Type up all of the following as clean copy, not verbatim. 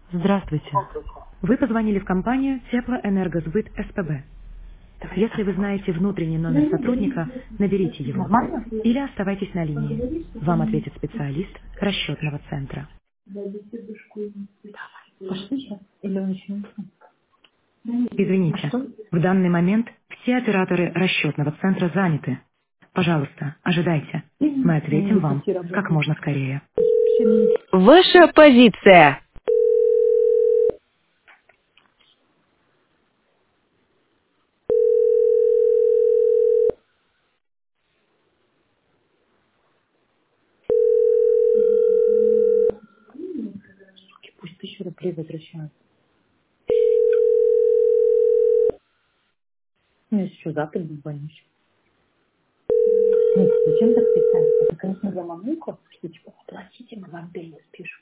Здравствуйте. Вы позвонили в компанию Теплоэнергосбыт СПБ. Если вы знаете внутренний номер сотрудника, наберите его. Нормально? Или оставайтесь на линии. Вам ответит специалист расчетного центра. Пошли сейчас? Или он еще не ушел? А Извините, что? в данный момент все операторы расчетного центра заняты. Пожалуйста, ожидайте. Мы Я ответим не вам пути как работаю. можно скорее. Вообще мне Ваша позиция. пусть 1000 рублей возвращают. Ну, если что, завтра буду больничать. Нет, зачем так писать? Это, конечно, за мамульку, что типа, оплатите, мы вам переезд пишем.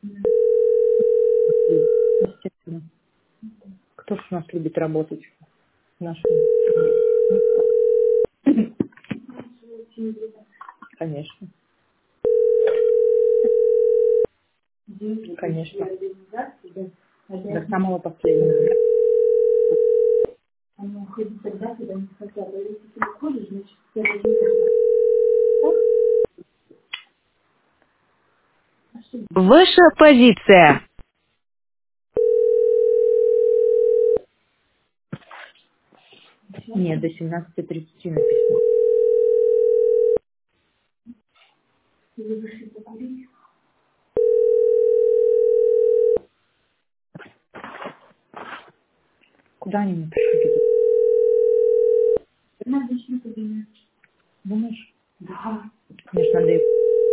Естественно. Кто ж у нас любит работать в нашем? Конечно. Конечно. До самого последнего. Ваша позиция. Нет, до 17:30 написано. Куда они мне пришлют это? Думаешь? Да. Мне ж надо